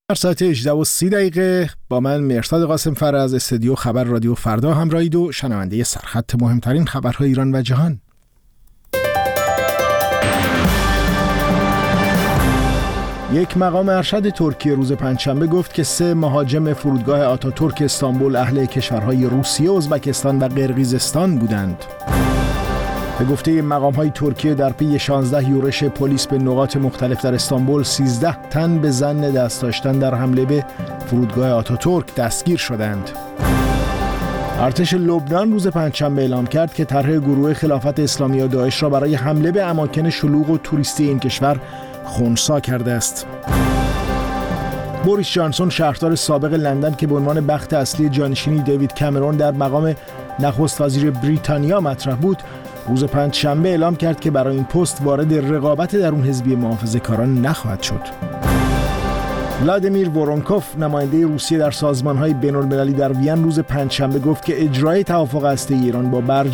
ساعت 18:30 با من مرصاد قاسم فر از استودیو خبر رادیو فردا همراهید و شنونده سرخط مهمترین خبرهای ایران و جهان. یک مقام ارشد ترکیه روز پنجشنبه گفت که 3 مهاجم فرودگاه آتاتورک استانبول اهل کشورهای روسیه، ازبکستان و قرقیزستان بودند. به گفته مقام‌های ترکیه در پی 16 یورش پلیس به نقاط مختلف در استانبول، 13 تن به ظن دست داشتن در حمله به فرودگاه آتاتورک دستگیر شدند. ارتش لبنان روز پنجشنبه اعلام کرد که طرح گروه خلافت اسلامی و داعش را برای حمله به اماکن شلوغ و توریستی این کشور خنثی کرده است. بوریس جانسون، شهردار سابق لندن که به عنوان بخت اصلی جانشینی دیوید کامرون در مقام نخست وزیر بریتانیا مطرح بود، روز پنجشنبه اعلام کرد که برای این پست وارد رقابت درون حزبی محافظه‌کاران نخواهد شد. ولادیمیر وورونکوف، نماینده روسیه در سازمان‌های بین‌المللی در وین، روز پنجشنبه گفت که اجرای توافق هسته‌ای ایران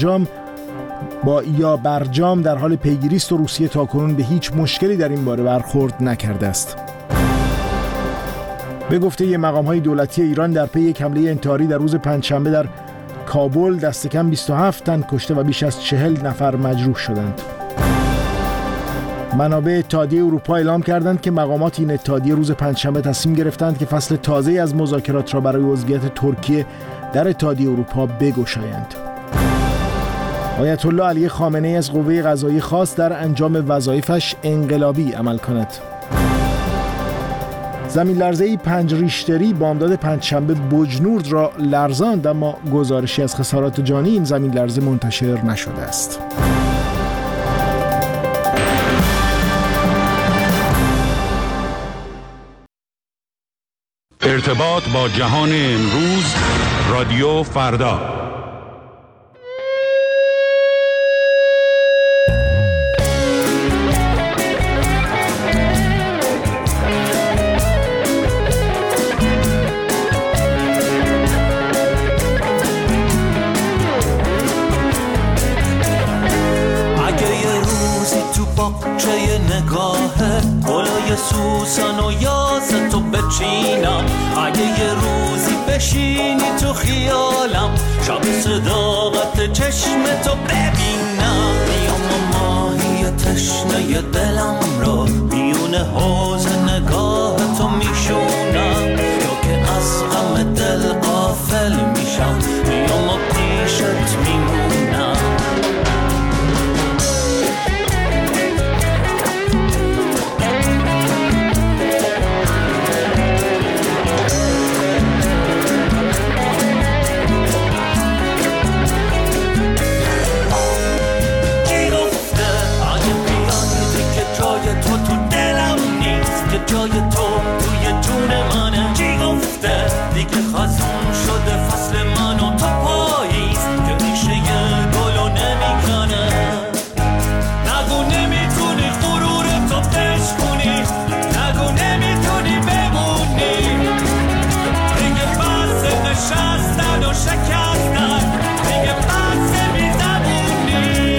با برجام در حال پیگیری است و روسیه تاکنون به هیچ مشکلی در این باره برخورد نکرده است. به گفته مقام‌های دولتی ایران، در پی یک حمله انتحاری در روز پنجشنبه در کابل دست کم 27 تن کشته و بیش از 40 نفر مجروح شدند. منابع اتحادیه اروپا اعلام کردند که مقامات این اتحادیه روز پنجشنبه تصمیم گرفتند که فصل تازه‌ای از مذاکرات را برای عضویت ترکیه در اتحادیه اروپا بگشایند. آیت الله علی خامنه‌ای از قوه قضاییه خواست در انجام وظایفش انقلابی عمل کند. زمین لرزه‌ای 5 ریشتری بامداد پنجشنبه بوجنورد را لرزاند، اما گزارشی از خسارات جانی این زمین لرزه منتشر نشده است. ارتباط با جهان امروز، رادیو فردا. سوسن و یاس تو بچینم، اگه یه روزی بشینی تو خیالم، شب صداقت چشم تو ببینم، میام ماهی تشنه دلم رو میون حوض نگاه تو میشونم، یا که از غم دل غافل میشم، میام پیشت میمونم. جای تو توی جون منه، چی گفته دیگه خزون شده فصل من و تو پاییز که ریشه یه گلو نمیکنه. نگو نمیتونی غرور تو بشکنی، نگو نمیتونی بمونی، دیگه بس نشستن و شکستن، دیگه بس میزبونی.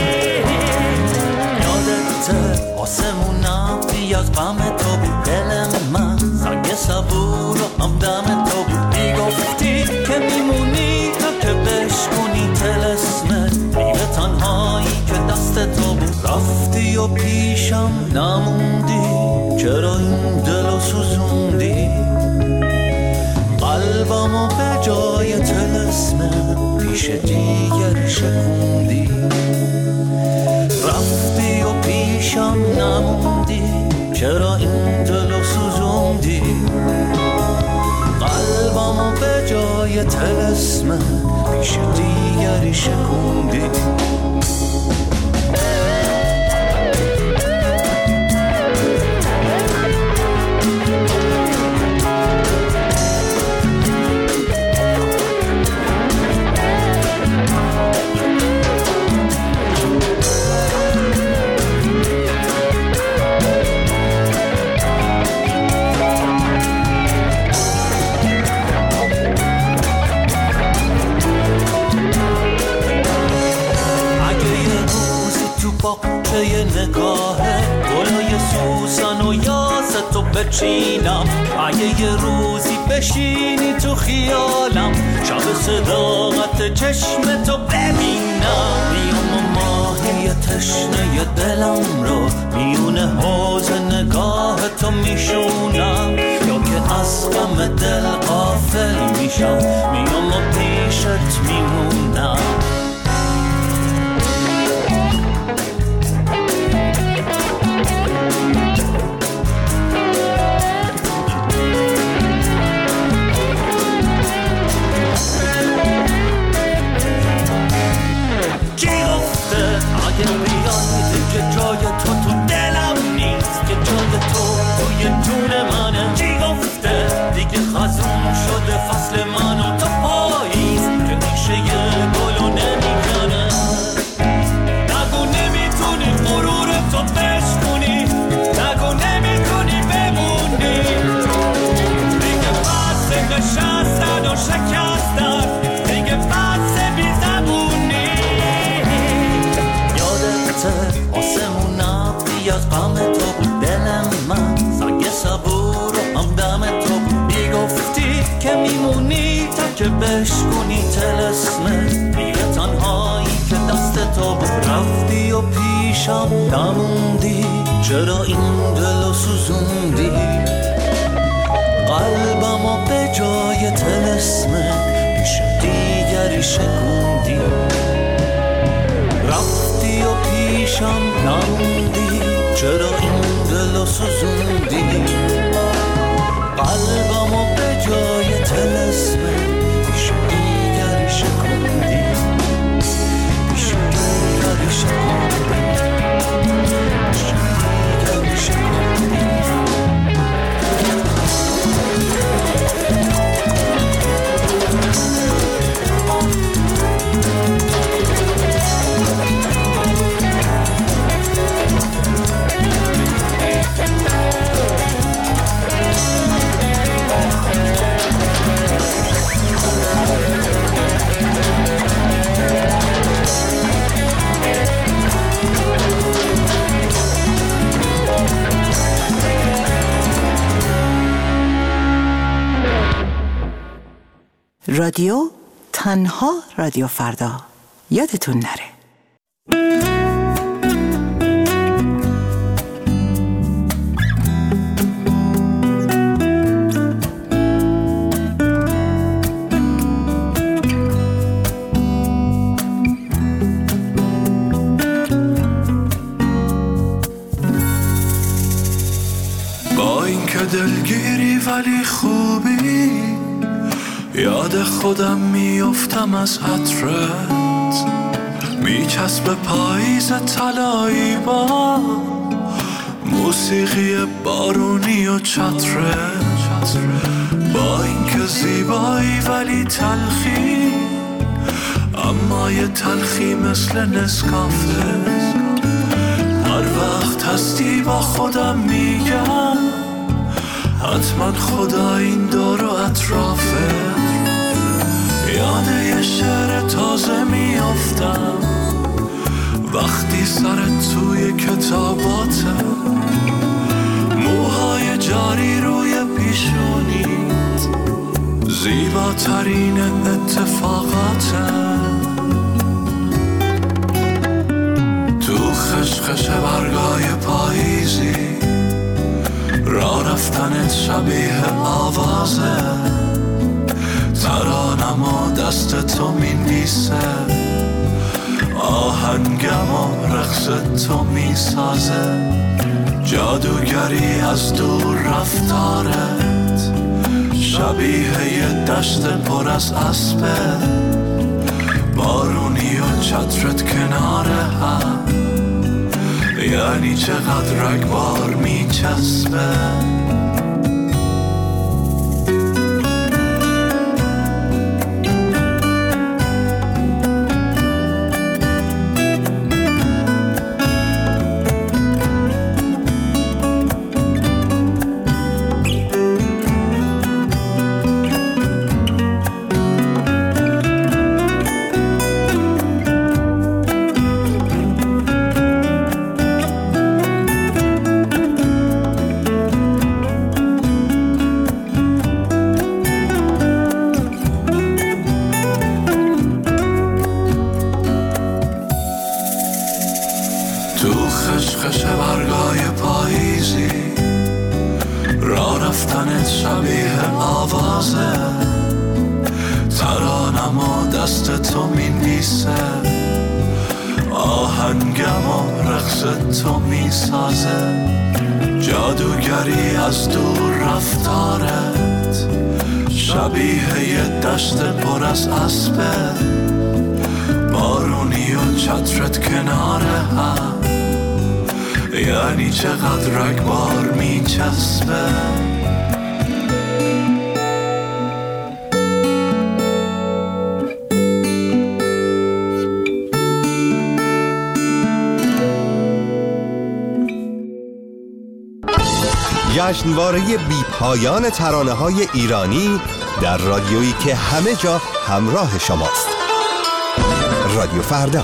یادت آسمونم بی از غم تو بود، دل من سنگ صبور و همدم تو بود، میگفتی که میمونی تا که بشکنی طلسمت، میوه تنهایی که دست تو بود، رفتی و پیشم نموندی، چرا این دلو سوزوندی، قلبمو به جای طلسمت پیش دیگری شکوندی، رفتی و پیشم نموندی، چرا این دلو سوزوندی، قلبمو به جای طلسمت پیش دیگری شکوندی. نگاهه گلای سوسن و یاس تو بچینم، اگه یه روزی بشینی تو خیالم، شب صداقت چشم تو ببینم، میام و ماهی تشنه دلم رو میونه حوض نگاه تو میشونم، یا که از غم دل غافل میشم، میام و پیشت میمونم. که بشکنی تلسمت بیه تنهایی که دست تو رفتی و پیشم نموندی، چرا این دلو سوزوندی قلبمو به جای تلسمت پیش دیگری شکوندی، رفتی و پیشم نموندی، چرا این دلو سوزوندی قلبمو به جای تلسمت رادیو تنها رادیو فردا، یادتون نره. با اینکه دلگیری ولی خوبی، یاد خودم میافتم از عطرت، میچسب پاییز طلایی با موسیقی بارونی و چترت، با اینکه زیبایی ولی تلخی، اما یه تلخی مثل نسکافه، هر وقت هستی با خودم میگم حتما خدا این دور و اطرافه، یاد یه شعر تازه میافتم وقتی سرت توی کتاباته، موهای جاری روی پیشونیت زیباترین اتفاقاته، تو خشخش برگای پاییزی راه رفتنت شبیه آوازه، ترانم و دست تو می‌نویسه، آهنگم و رقص تو میسازه، جادوگری از دور رفتارت شبیه یه دشت پر از اسبه، بارونی و چترت کنار هم، یعنی چقدر رگبار میچسبه. رفتنت شبیه آوازه، ترانم و دست تو می‌نویسه، آهنگم و رقص تو میسازه، جادوگری از دور رفتارت شبیه یه دشت پر از اسبه، بارونی و چترت کنار هم، یعنی چقدر رگبار میچسبه. جشنواره بی پایان ترانه‌های ایرانی در رادیویی که همه جا همراه شماست. رادیو فردا.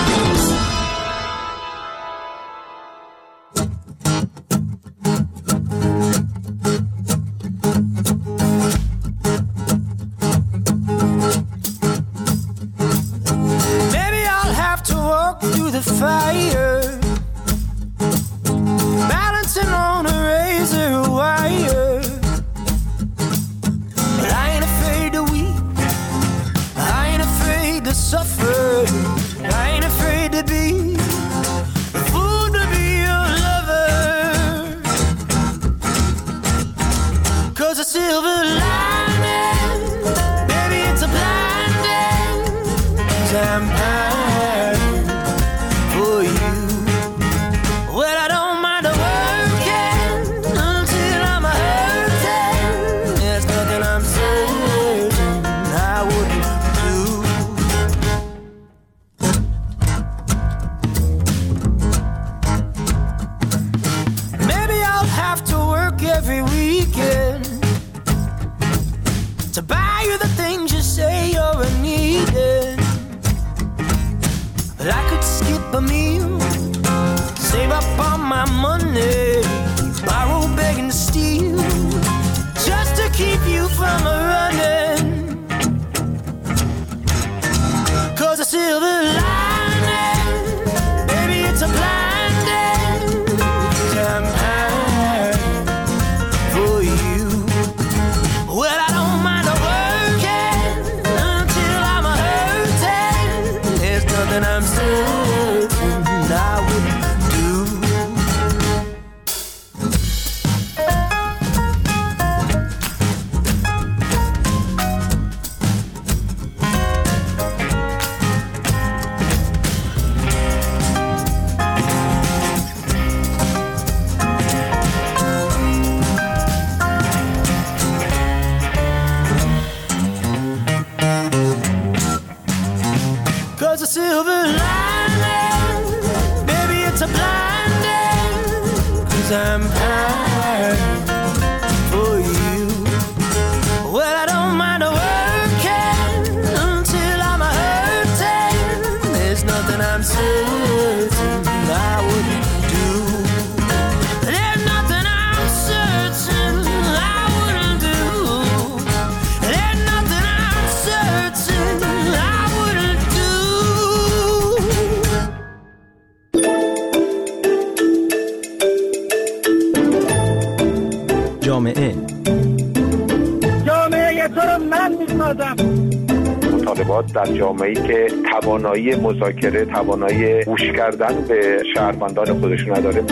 Maybe I'll have to walk through the fire, balancing on a razor wire. But I ain't afraid to weep, I ain't afraid to suffer, I ain't afraid to be a fool to be your lover. 'Cause a silver lining, baby, it's a blinding vampire for you. Well, I don't mind working until I'm hurting. There's nothing I'm certain I wouldn't do. Maybe I'll have to work every weekend to buy you the things you say you're needing. But I could skip a meal, save up all my money, borrow, beg and steal, just to keep you from running. 'Cause a silver lining, baby, it's a blinding vampire for you. Well, I don't mind working until I'm hurting. There's nothing I'm certain I wouldn't do. Cause a silver lining, baby, it's a blinding, 'cause I'm high for you. Well, I don't mind working until I'm hurting. There's nothing I'm certain I wouldn't do. There's nothing I'm certain I wouldn't do. There's nothing I'm certain I wouldn't do. جامعه تو رو من میسازم. مطالبات در جامعه‌ای که توانایی مذاکره، توانایی گوش کردن به شهروندان خودش نداره.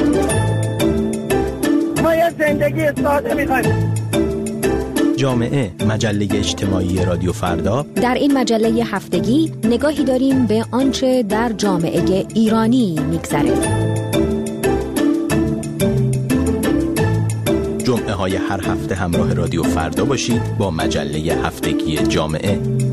ما یه زندگی ساده می‌خوایم. جامعه، مجله اجتماعی رادیو فردا. در این مجله هفتگی نگاهی داریم به آنچه در جامعه ایرانی می‌گذره. جمعه های هر هفته همراه رادیو فردا باشید با مجله هفتگی جامعه.